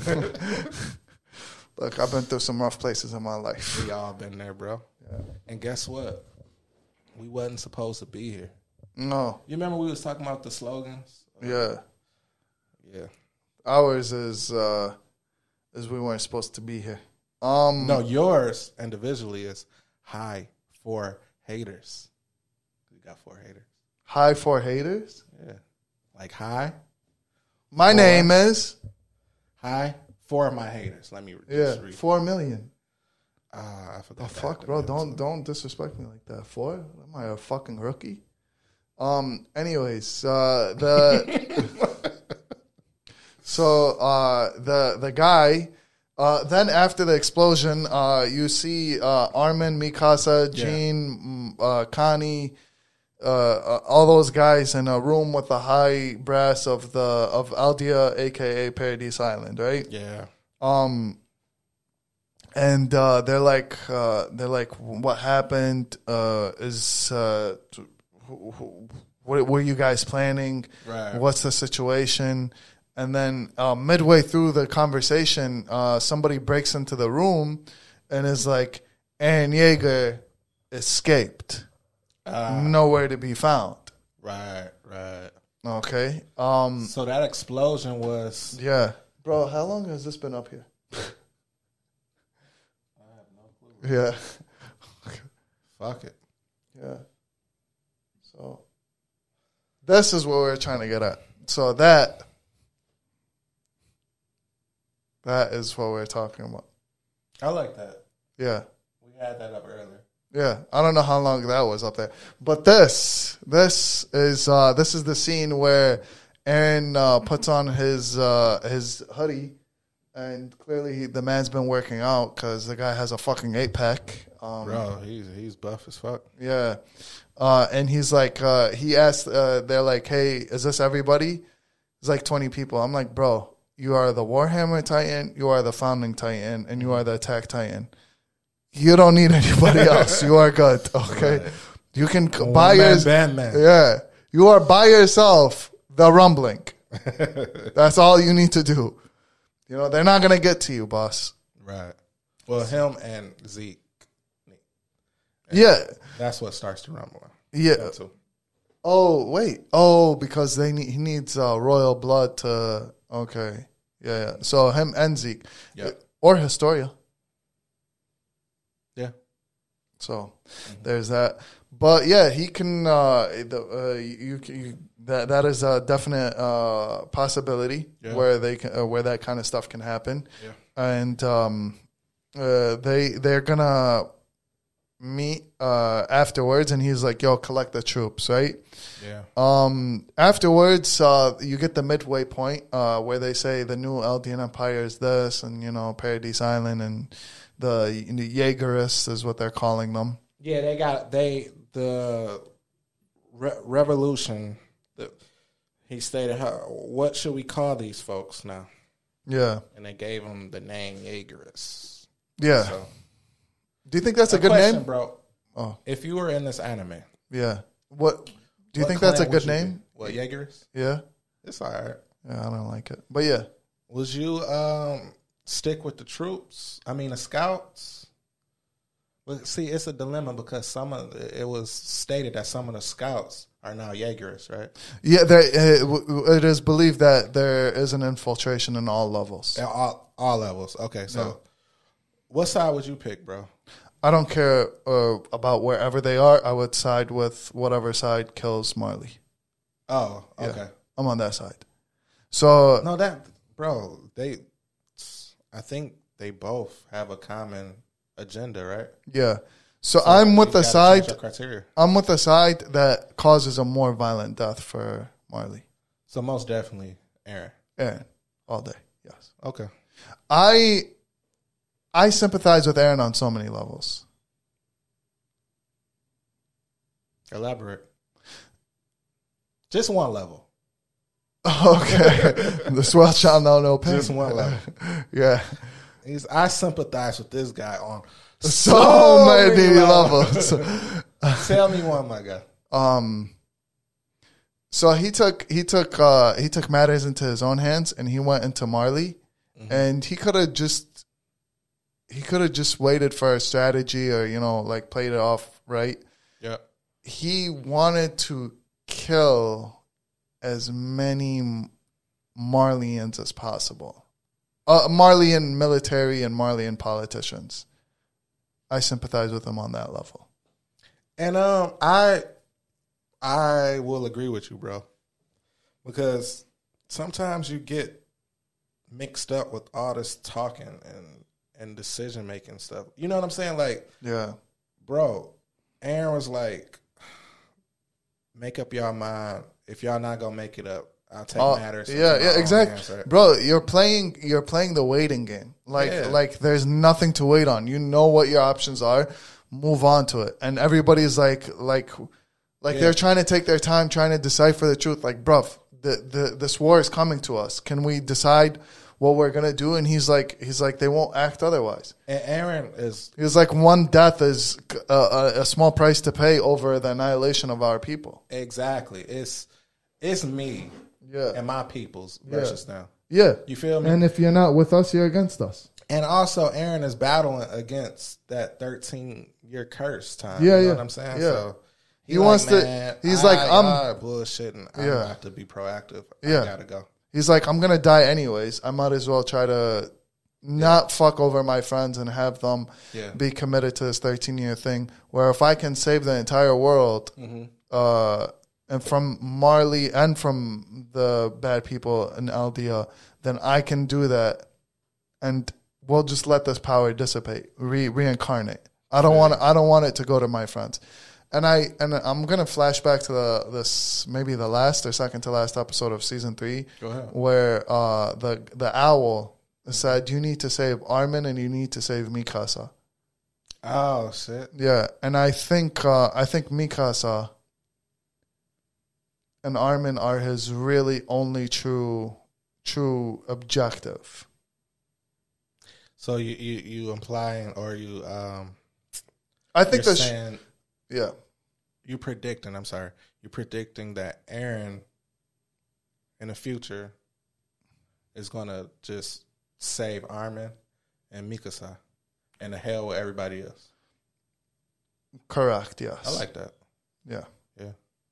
look, I've been through some rough places in my life. We all been there, bro. Yeah. And guess what? We wasn't supposed to be here. No. You remember we was talking about the slogans? Yeah. Yeah. Ours is uh is we weren't supposed to be here. Um No, yours individually is high for haters. You got four haters. High for haters. Yeah. Like high, My Four. name is high for my haters. Let me re- yeah just read. four million. Ah, I forgot. The that. fuck, bro! Don't don't disrespect me like that. Four? Am I a fucking rookie? Um. Anyways, uh, the so uh the the guy. Uh, then after the explosion, uh, you see uh, Armin, Mikasa, Yeah. Jean, mm, uh, Connie, uh, uh, all those guys in a room with the high brass of the of Aldea, aka Paradise Island, right? Yeah. Um, and uh, they're like, uh, they're like, what happened? Uh, is uh, wh- wh- what were you guys planning? Right. What's the situation? And then uh, midway through the conversation, uh, somebody breaks into the room and is like, Aaron Yeager escaped, Ah, nowhere to be found. right. Right. Okay. Um. So that explosion was. Yeah, bro. How long has this been up here? Yeah. Fuck it. Yeah. So this is what we're trying to get at. So that that is what we're talking about. I like that. Yeah. We We had that up earlier. Yeah, I don't know how long that was up there, but this this is uh, this is the scene where Aaron uh, puts on his uh, his hoodie, and clearly he, the man's been working out because the guy has a fucking eight pack. Um, Bro, he's he's buff as fuck. Yeah, uh, and he's like, uh, he asked, uh, they're like, "Hey, is this everybody?" It's like twenty people. I'm like, bro, you are the Warhammer Titan, you are the Founding Titan, and you are the Attack Titan. You don't need anybody else. You are good. Okay, right. You can One buy yours. Batman. Yeah, you are by yourself. The Rumbling. That's all you need to do. You know they're not gonna get to you, boss. Right. Well, him and Zeke. And yeah, that's what starts to rumble. Yeah. Oh wait. Oh, because they need he needs uh, royal blood to. Okay. Yeah. Yeah. So him and Zeke. Yeah. Or Historia. Yeah. So mm-hmm. there's that. But yeah, he can. Uh, the, uh, you, you that that is a definite uh, possibility yeah. where they can, uh, where that kind of stuff can happen. Yeah. And um, uh, they they're gonna meet uh, afterwards, and he's like, "Yo, collect the troops, right?" Yeah. Um. Afterwards, uh, you get the midway point uh, where they say the new Eldian Empire is this, and you know, Paradise Island, and the, the Jaegerists is what they're calling them. Yeah, they got they the re- revolution. The, he stated, how, "What should we call these folks now?" Yeah, and they gave them the name Jaegerists. Yeah. So, do you think that's a, a good question, name, bro? Oh, if you were in this anime, yeah. What do you what think that's a good name? Be? What Jaegerists? Yeah, it's all right. Yeah, I don't like it, but yeah. Would you um, stick with the troops? I mean, the scouts. But see, it's a dilemma because some of the, it was stated that some of the scouts are now Jaegerists, right? Yeah, there, it, it is believed that there is an infiltration in all levels. At all, all levels. Okay, so yeah. What side would you pick, bro? I don't care uh, about wherever they are. I would side with whatever side kills Marley. Oh, okay. Yeah, I'm on that side. So no, that bro, they. I think they both have a common agenda, right? Yeah. So, so I'm with the side. Criteria. I'm with the side that causes a more violent death for Marley. So most definitely, Aaron. Aaron, all day. Yes. Okay. I I sympathize with Aaron on so many levels. Elaborate. Just one level. Okay. The swell shall know no pain. Just one level. Yeah. He's, I sympathize with this guy on so, so many, many levels. levels. Tell me one, my guy. Um. So he took he took uh, he took matters into his own hands, and he went into Marley, mm-hmm. and he could have just he could have just waited for a strategy, or you know, like played it off right. Yeah. He wanted to kill as many Marleyans as possible. Uh, Marleyan military and Marleyan politicians. I sympathize with him on that level. And um, I I will agree with you, bro. Because sometimes you get mixed up with all this talking and, and decision-making stuff. You know what I'm saying? Like, yeah, bro, Aaron was like, make up your mind. If y'all not going to make it up, I'll take uh, matters. Yeah, yeah, exactly, hands, right? Bro. You're playing, you're playing the waiting game. Like, yeah. like there's nothing to wait on. You know what your options are. Move on to it. And everybody's like, like, like yeah. they're trying to take their time, trying to decipher the truth. Like, bruv, the, the this war is coming to us. Can we decide what we're gonna do? And he's like, he's like, they won't act otherwise. And Aaron is, he's like, one death is a, a, a small price to pay over the annihilation of our people. Exactly. It's it's me. Yeah. And my people's versus yeah. them. Yeah. You feel me? And if you're not with us, you're against us. And also, Aaron is battling against that thirteen-year curse time. Yeah, you know yeah. what I'm saying? Yeah. So he, he like, wants man, to, he's I, like, I'm bullshitting. I'm yeah. about to be proactive. Yeah. I gotta go. He's like, I'm going to die anyways. I might as well try to not yeah. fuck over my friends and have them yeah. be committed to this thirteen-year thing, where if I can save the entire world, mm-hmm. uh, and from Marley and from the bad people in Aldea, then I can do that, and we'll just let this power dissipate, re- reincarnate. I don't want I don't want it to go to my friends. And I and I'm gonna flash back to the this maybe the last or second to last episode of season three, Go ahead. where uh, the the owl said you need to save Armin and you need to save Mikasa. Oh shit! Yeah, and I think uh, I think Mikasa and Armin are his really only true true objective. So you you, you implying or you um I think you're that's saying yeah. you predicting. I'm sorry, you're predicting that Eren in the future is gonna just save Armin and Mikasa and the hell with everybody else. Correct. Yes. I like that. Yeah. Yeah.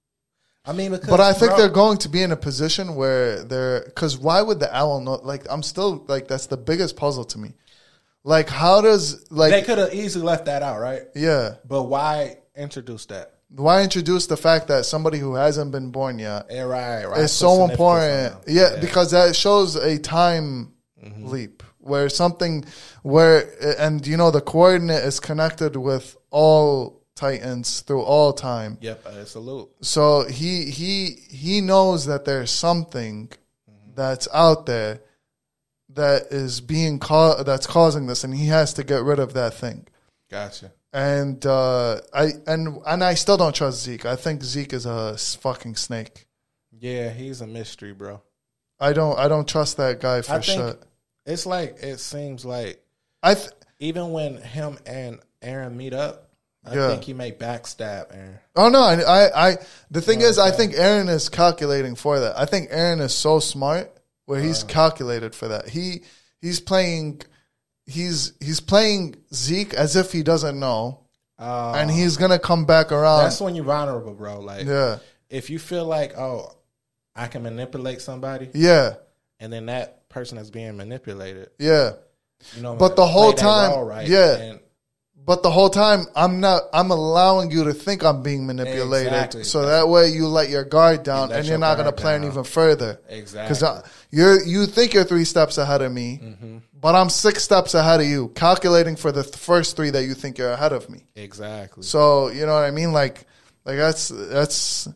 I mean, because, but I think bro, they're going to be in a position where they're because why would the owl know? Like, I'm still like that's the biggest puzzle to me. Like, how does like they could have easily left that out, right? Yeah. But why introduce that? Why introduce the fact that somebody who hasn't been born yet Yeah, right, right. is so important? Yeah, yeah, because that shows a time mm-hmm. leap where something where and you know the coordinate is connected with all Titans through all time. Yep, uh, salute. So he he he knows that there's something mm-hmm. that's out there that is being ca- that's causing this, and he has to get rid of that thing. Gotcha. And uh, I and and I still don't trust Zeke. I think Zeke is a fucking snake. Yeah, he's a mystery, bro. I don't I don't trust that guy for I think sure. It's like it seems like I th- even when him and Eren meet up, I yeah. think he may backstab Eren. Oh no, I I, I the thing you know is I think Eren is calculating for that. I think Eren is so smart where he's uh, calculated for that. He he's playing he's he's playing Zeke as if he doesn't know. Uh, and he's gonna come back around. That's when you're vulnerable, bro. Like yeah. if you feel like, oh, I can manipulate somebody. Yeah. And then that person is being manipulated. Yeah. You know, but the whole time, right, yeah. and, but the whole time, I'm not. I'm allowing you to think I'm being manipulated, exactly. so that way you let your guard down, you and you're not going to plan down. even further. Exactly. Because you're you think you're three steps ahead of me, mm-hmm. but I'm six steps ahead of you, calculating for the th- first three that you think you're ahead of me. Exactly. So you know what I mean? Like, like that's that's.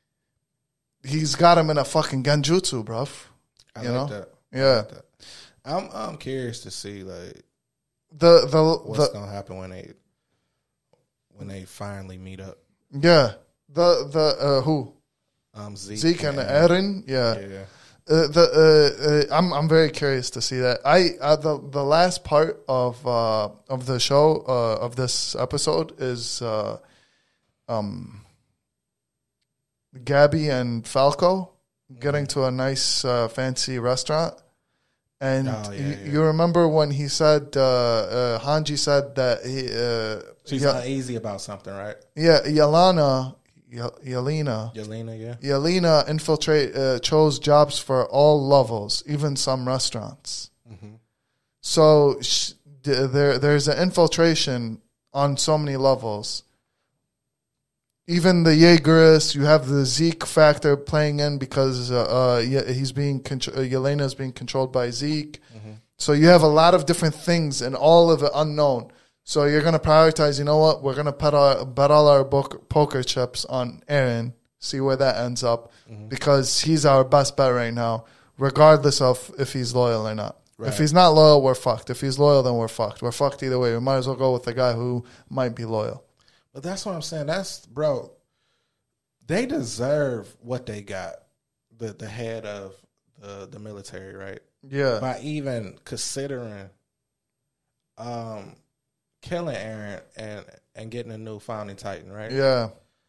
He's got him in a fucking genjutsu, bruv. I you like know? that. Yeah. I like that. I'm I'm curious to see like the the what's the, gonna happen when they when they finally meet up. Yeah, the the uh, who um Zeke, Zeke and, and Eren. Yeah, yeah. Uh, the uh, uh, I'm I'm very curious to see that. I uh, the the last part of uh, of the show uh, of this episode is uh, um Gabby and Falco getting to a nice uh, fancy restaurant. And oh, yeah, you, yeah. you remember when he said, uh, uh, Hanji said that he... Uh, She's Ye- uneasy about something, right? Yeah, Yelena, Ye- Yelena, Yelena, yeah. Yelena infiltrate, uh, chose jobs for all levels, even some restaurants. Mm-hmm. So sh- there, there's an infiltration on so many levels. Even the Jaegerists, you have the Zeke factor playing in because uh, uh, he's being contr- uh, Yelena is being controlled by Zeke. Mm-hmm. So you have a lot of different things and all of it unknown. So you're going to prioritize, you know what, we're going to bet, our, bet all our book, poker chips on Eren, see where that ends up, mm-hmm. because he's our best bet right now, regardless of if he's loyal or not. Right. If he's not loyal, we're fucked. If he's loyal, then we're fucked. We're fucked either way. We might as well go with the guy who might be loyal. But that's what I'm saying. That's, bro, they deserve what they got, the the head of the, the military, right? Yeah. By even considering um, killing Eren and, and getting a new founding titan, right? Yeah.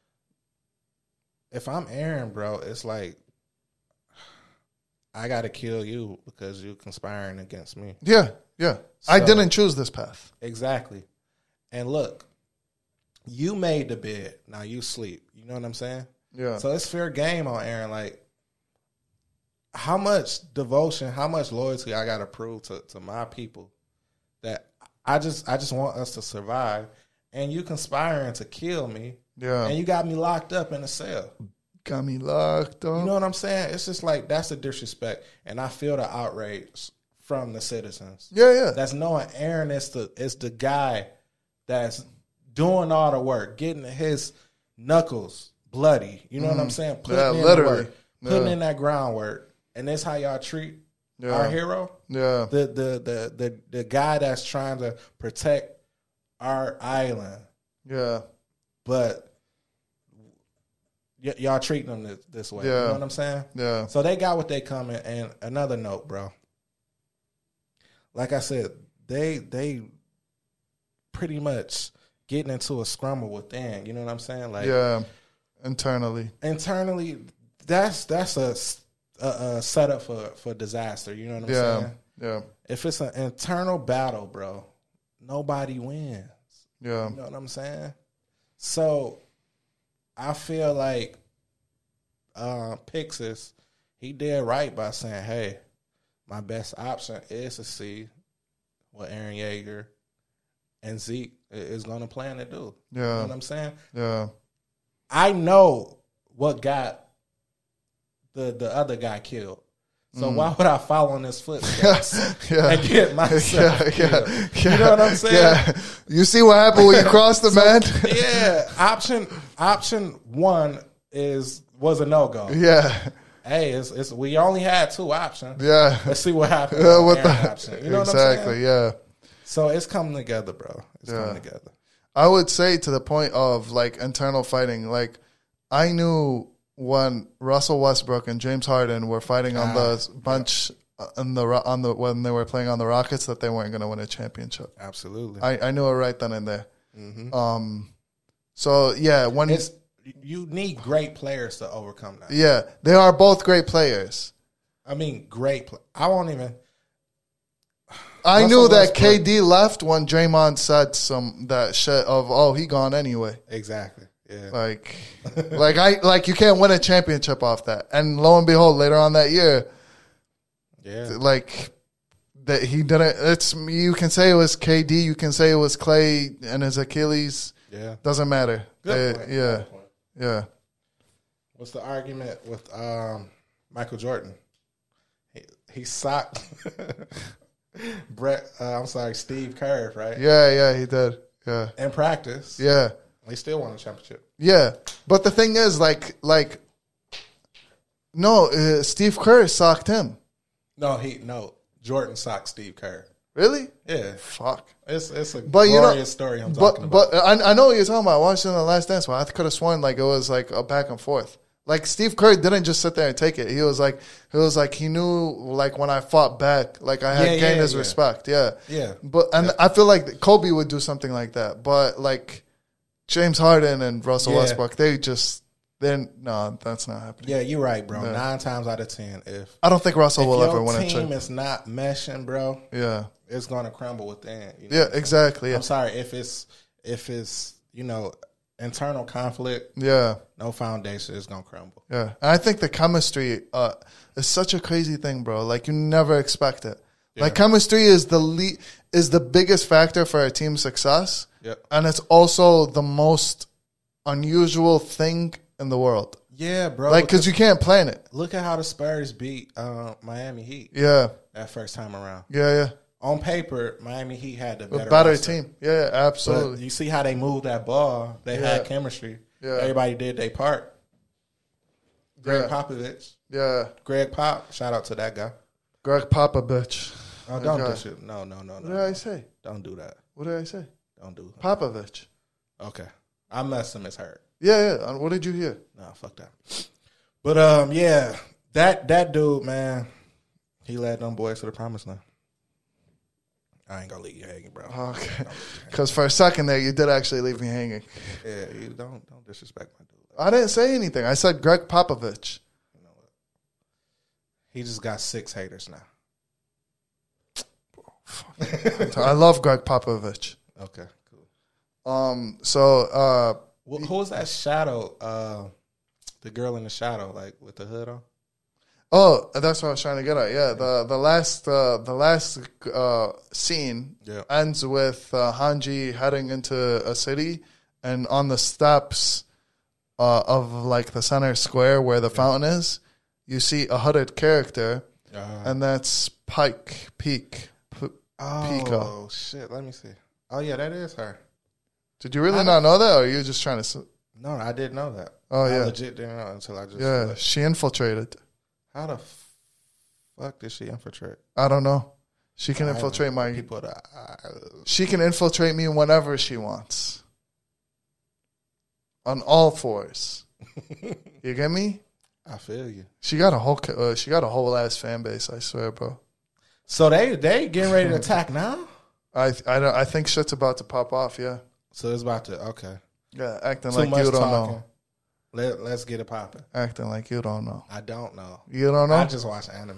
If I'm Eren, bro, it's like, I got to kill you because you're conspiring against me. Yeah, yeah. So, I didn't choose this path. Exactly. And look, you made the bed. Now you sleep. You know what I'm saying? Yeah. So it's fair game on Eren. Like, how much devotion, how much loyalty I got to prove to, to my people that I just I just want us to survive, and you conspiring to kill me. Yeah. And you got me locked up in a cell. Got me locked up. You know what I'm saying? It's just like, that's a disrespect, and I feel the outrage from the citizens. Yeah, yeah. That's knowing Eren is the is the guy that's doing all the work, getting his knuckles bloody. You know mm. what I'm saying? Putting yeah, in literally. the work, putting yeah. in that groundwork. And that's how y'all treat yeah. our hero? Yeah. The, the the the the guy that's trying to protect our island. Yeah. But y- y'all treating them this, this way. Yeah. You know what I'm saying? Yeah. So they got what they coming. And another note, bro. Like I said, they they pretty much getting into a scramble within. You know what I'm saying? Like yeah. Internally. Internally, that's that's a A, a setup for, for disaster. You know what I'm yeah, saying? Yeah. If it's an internal battle, bro, nobody wins. Yeah. You know what I'm saying? So I feel like uh, Pixis, he did right by saying, hey, my best option is to see what Eren Yeager and Zeke is going to plan to do. Yeah. You know what I'm saying? Yeah. I know what got the the other guy killed. So mm. why would I follow in his footsteps yeah. and get myself yeah, killed? Yeah, yeah, you know what I'm saying? Yeah. You see what happened when you crossed the so, man? yeah. Option option one is was a no go. Yeah. Hey, it's, it's we only had two options. Yeah. Let's see what happens. Yeah, what the, option. You know exactly, what I'm saying? Yeah. So it's coming together, bro. It's yeah. coming together. I would say to the point of like internal fighting, like I knew when Russell Westbrook and James Harden were fighting on ah, the bunch yeah. on the on the when they were playing on the Rockets that they weren't going to win a championship. Absolutely, I, I knew it right then and there. Mm-hmm. Um, so yeah, when it's, you need great players to overcome that. Yeah, they are both great players. I mean, great. Play- I won't even. I Russell knew that Westbrook, K D left when Draymond said some that shit of oh he gone anyway. Exactly. Yeah. Like, like I like you can't win a championship off that. And lo and behold, later on that year, yeah, like that he didn't. It's you can say it was K D, you can say it was Clay and his Achilles. Yeah, doesn't matter. Good they, point. Yeah, Good point. yeah. What's the argument with um, Michael Jordan? He, he socked Brett. Uh, I'm sorry, Steve Kerr, right? Yeah, yeah, he did. Yeah, in practice. Yeah. They still won a championship. Yeah, but the thing is, like, like, no, uh, Steve Kerr socked him. No, he no Jordan socked Steve Kerr. Really? Yeah. Fuck. It's it's a but, glorious you know, story. I'm but, talking about. But I, I know what you're talking about. I watched it in the Last Dance, but I could have sworn like it was like a back and forth. Like Steve Kerr didn't just sit there and take it. He was like, he was like, he knew like when I fought back, like I had yeah, gained yeah, his yeah. respect. Yeah. Yeah. But and yeah. I feel like Kobe would do something like that. But like. James Harden and Russell yeah. Westbrook, they just, then no, that's not happening. Yeah, you're right, bro. Yeah. Nine times out of ten, if I don't think Russell if will your ever win a team championship. is not meshing, bro, yeah, it's gonna crumble within. You know yeah, exactly. Yeah. I'm sorry if it's if it's you know internal conflict. Yeah, no foundation, it's gonna crumble. Yeah, and I think the chemistry uh, is such a crazy thing, bro. Like you never expect it. Yeah. Like chemistry is the le- is the biggest factor for a team's success. Yep. And it's also the most unusual thing in the world. Yeah, bro. Like, because you can't plan it. Look at how the Spurs beat uh, Miami Heat. Yeah. That first time around. Yeah, yeah. On paper, Miami Heat had the better, better roster. team. Yeah, absolutely. But you see how they moved that ball. They yeah. had chemistry. Yeah. Everybody did their part. Greg yeah. Popovich. Yeah. Greg Pop. Shout out to that guy. Greg Popovich. Oh, don't do shit. No, no, no, no. What did I say? Don't do that. What did I say? Don't do that. Popovich. Okay. I messed him as hurt. Yeah, yeah. What did you hear? No, fuck that. But um, yeah, that that dude, man, he led them boys to the promised land. I ain't gonna leave you hanging, bro. Okay. Because for a second there, you did actually leave me hanging. Yeah, you don't don't disrespect my dude. I didn't say anything. I said Greg Popovich. You know what? He just got six haters now. I love Greg Popovich. Okay, cool. Um. So, uh, well, who was that shadow? Uh, the girl in the shadow, like with the hood on. Oh, that's what I was trying to get at. Yeah, the the last uh, the last uh, scene yeah. ends with uh, Hanji heading into a city, and on the steps uh, of like the center square where the yeah. fountain is, you see a hooded character, uh, and that's Pike Peak. P- oh Pico. shit! Let me see. Oh yeah, that is her. Did you really not know that, or are you just trying to? No, I didn't know that. Oh I yeah, legit didn't know until I just. yeah. Looked. She infiltrated. How the fuck did she infiltrate? I don't know. She can I infiltrate my. people. That I, She can infiltrate me whenever she wants. On all fours. You get me? I feel you. She got a whole. Uh, she got a whole ass fan base. I swear, bro. So they they getting ready to attack now. I I don't. I think shit's about to pop off. Yeah. So it's about to okay. Yeah, acting Too like much you don't talking. know. Let Let's get it popping. Acting like you don't know. I don't know. You don't know? I just watch anime.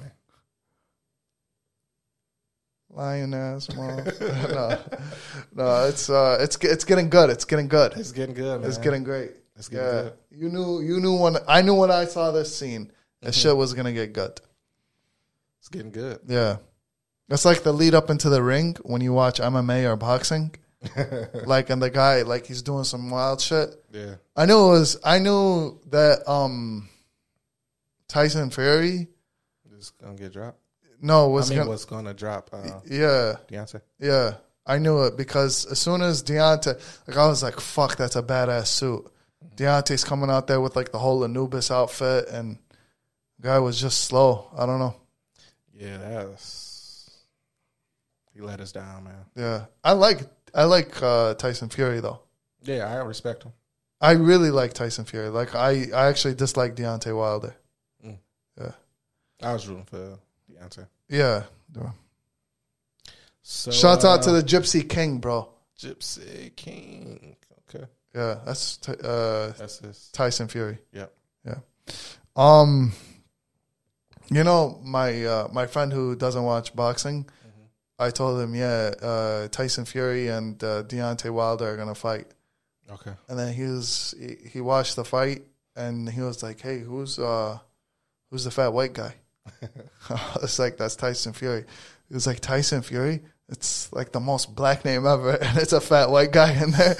Lion ass mom. no, no, it's uh, it's it's getting good. It's getting good. It's getting good, man. It's getting great. It's getting Yeah, good. you knew you knew when I knew when I saw this scene, that Mhm. shit was gonna get good. It's getting good. Yeah, it's like the lead up into the ring when you watch M M A or boxing. Like, and the guy, like, he's doing some wild shit. Yeah. I knew it was. I knew that um, Tyson Fury. It's gonna get dropped. No, was I mean, gonna. what's gonna drop? Uh, Yeah, Beyonce. yeah. I knew it because as soon as Deontay, like, I was like, "Fuck, that's a badass suit." Deontay's coming out there with like the whole Anubis outfit, and the guy was just slow. I don't know. Yeah, that's he let us down, man. Yeah, I like I like uh, Tyson Fury though. Yeah, I respect him. I really like Tyson Fury. Like I, I actually dislike Deontay Wilder. Mm. Yeah, I was rooting for Beyonce. yeah. So, Shout out to uh, the Gypsy King, bro. Gypsy King. Okay, Yeah, that's t- uh, that's his. Tyson Fury. Yep. Yeah. Um, you know my uh, my friend who doesn't watch boxing. Mhm. I told him, yeah, uh, Tyson Fury and uh, Deontay Wilder are gonna fight. Okay. And then he was he, he watched the fight and he was like, "Hey, who's uh who's the fat white guy?" It's like, "That's Tyson Fury." He was like, "Tyson Fury? It's like the most black name ever, and it's a fat white guy in there."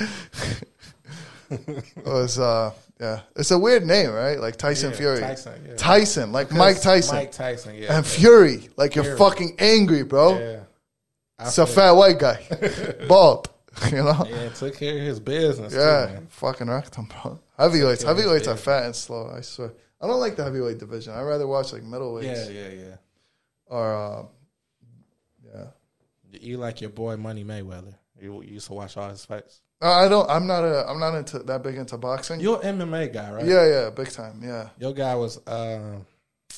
It was uh yeah, it's a weird name, right? Like Tyson Yeah, Fury, Tyson, yeah. Tyson, like Because Mike Tyson, Mike Tyson, yeah. and Fury, like Fury. you're fucking angry, bro. Yeah. I It's a feel fat white guy, bald, you know. it. Yeah, took care of his business. Yeah, too, man. fucking wrecked him, bro. Heavyweights, Take care of his heavyweights are business. fat and slow. I swear. I don't like the heavyweight division. I rather watch like middleweights Yeah, yeah, yeah. or uh, yeah. You like your boy Money Mayweather. You, you used to watch all his fights. Uh, I don't. I'm not a. I'm not into that big into boxing. You're an M M A guy, right? Yeah, yeah, big time. Yeah. Your guy was um,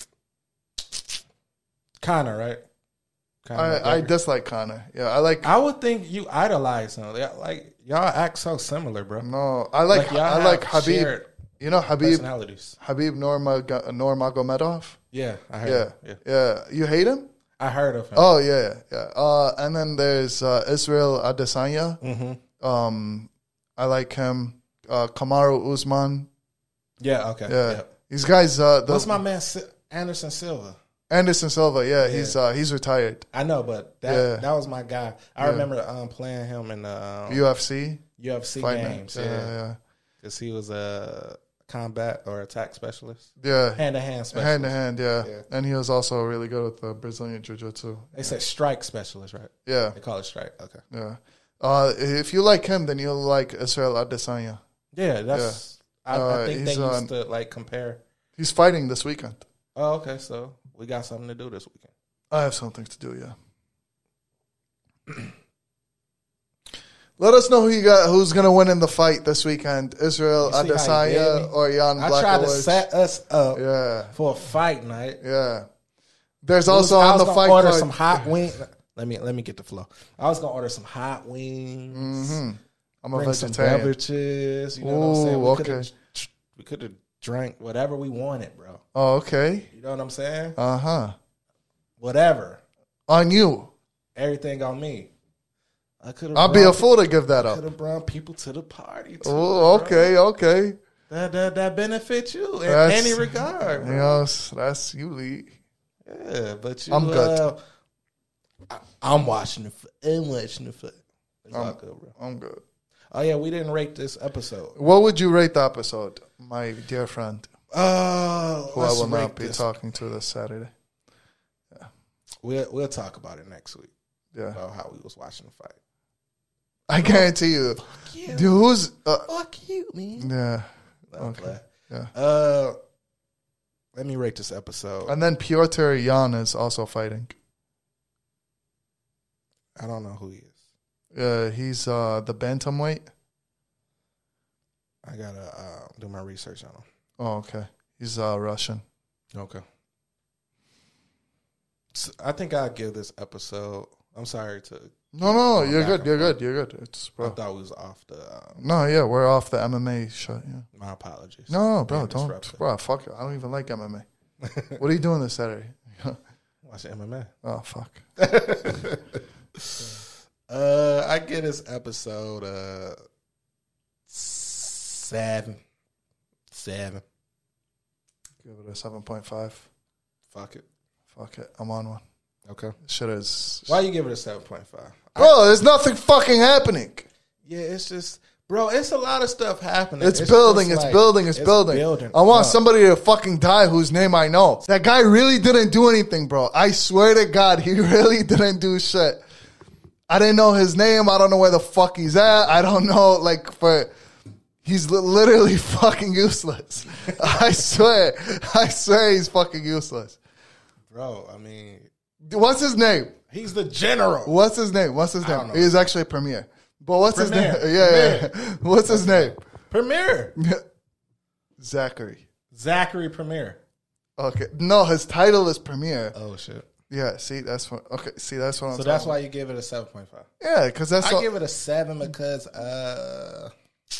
Connor, right? Conor I, I McGregor. dislike Connor. Yeah, I like. I would think you idolize him. Yeah, like y'all act so similar, bro. No, I like. y'all I have like Habib. shared You know Habib. personalities. Habib Nurmag- Nurmagomedov. Yeah, I heard. Yeah, Him. Yeah, yeah. You hate him? I heard of him. Oh yeah, yeah. Uh, and then there's uh, Israel Adesanya. Mm-hmm. Um, I like him. Uh, Kamaru Usman. Yeah. Okay. Yeah, Yeah. these guys. Uh, the, What's my man Si- Anderson Silva? Anderson Silva? Yeah, Yeah. he's uh, he's retired. I know, but that Yeah. that was my guy. I Yeah. remember um, playing him in the um, U F C U F C fight games. night. Yeah, Yeah, yeah, because he was a combat or attack specialist, yeah. hand to hand specialist. Hand to hand, yeah. Yeah. And he was also really good with the Brazilian Jiu Jitsu. They said strike specialist, right? Yeah, They call it strike. Okay. yeah. Uh, if you like him, then you'll like Israel Adesanya. Yeah, that's. I, Uh, I think they he's, used uh, to like compare. He's fighting this weekend. Oh, okay. So we got something to do this weekend. I have something to do, yeah. Let us know who you got. Who's gonna win in the fight this weekend? Israel You see how he did Adesanya me? or Jan I tried to Blachowicz? set us up Yeah, for a fight night. yeah. There's I was- also I on was the gonna fight order card. some hot wings. Let me let me get the flow. I was gonna order some hot wings. hmm I'm a Bring some vegetarian. beverages. You know what I'm saying? We Ooh, coulda- okay. We could have drank whatever we wanted, bro. Oh, okay. You know what I'm saying? Uh huh. Whatever. On you. Everything on me. I could have. I'll be a fool to give that Could up. have brought people to the party. Too, Oh, bro. okay, okay. That that that benefit you in That's- any regard, You bro. know, that's you, Lee. Yeah, but you. I'm good. Uh, I, I'm watching the. f- I'm watching the. f- It's all I'm- good, bro. I'm good. Oh yeah, we didn't rate this episode. What would you rate the episode, my dear friend, Uh, who I let's will rate not be this. talking to this Saturday? We'll we'll talk about it next week Yeah. about how we was watching the fight. I guarantee you. Fuck you. Dude, who's... Uh, Fuck you, man. yeah. No, Okay. play. Yeah. Uh, let me rate this episode. And then Piotr Jan is also fighting. I don't know who he is. Uh, he's uh, the bantamweight. I gotta uh, do my research on him. Oh, okay. He's uh, Russian. Okay. So I think I'll give this episode. I'm sorry to. No, no, Going you're back good. and You're forth. good. You're good. It's I bro. thought we was off the. Um, No, yeah, we're off the M M A shot. Yeah. my apologies. No, no, bro, Being don't, disruptive. bro. Fuck it. I don't even like M M A. What are you doing this Saturday? Watch M M A. Oh, fuck. Uh, I get this episode uh seven, seven. Give it a seven point five. Fuck it. Fuck it. I'm on one. Okay. Shit is. Why you give it a seven point five? Bro, there's nothing fucking happening. Yeah, it's just, bro. It's a lot of stuff happening. It's, building, just it's like- building, it's, building. building. I want Bro. somebody to fucking die whose name I know. That guy really didn't do anything, bro. I swear to God, he really didn't do shit. I didn't know his name. I don't know where the fuck he's at. I don't know, like, for... He's li- literally fucking useless. I swear. I swear he's fucking useless. Bro, I mean, What's his name? he's the general. What's his name? What's his I don't name? know. He's actually a premier. But what's Premier. his name? Yeah, yeah, yeah. What's his name? Premier. Zachary. Zachary Premier. Okay. No, his title is premier. Oh, shit. Yeah, see, that's what. Okay, see, that's what I'm So talking that's why about. you give it a seven point five. Yeah, because that's I all. give it a seven because, uh,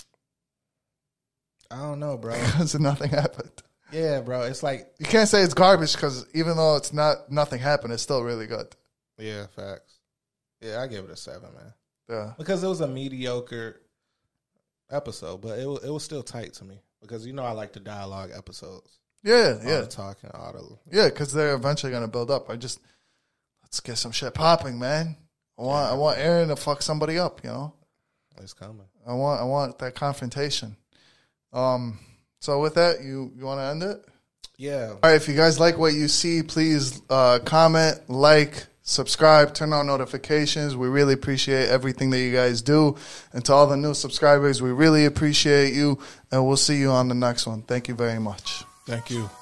I don't know, bro. Because nothing happened. Yeah, bro. It's like, You can't say it's garbage because even though it's not nothing happened, it's still really good. yeah, facts. Yeah, I give it a seven, man. Yeah, Because it was a mediocre episode, but it was, it was still tight to me. Because, you know, I like the dialogue episodes. yeah, All yeah, the talking, all the... yeah. Because they're eventually gonna build up. I just let's get some shit popping, man. I want, I want Aaron to fuck somebody up. You know, It's coming. I want, I want that confrontation. Um. So with that, you you want to end it? Yeah. All right, if you guys like what you see, please uh, comment, like, subscribe, turn on notifications. We really appreciate everything that you guys do. And to all the new subscribers, we really appreciate you. And we'll see you on the next one. Thank you very much. Thank you.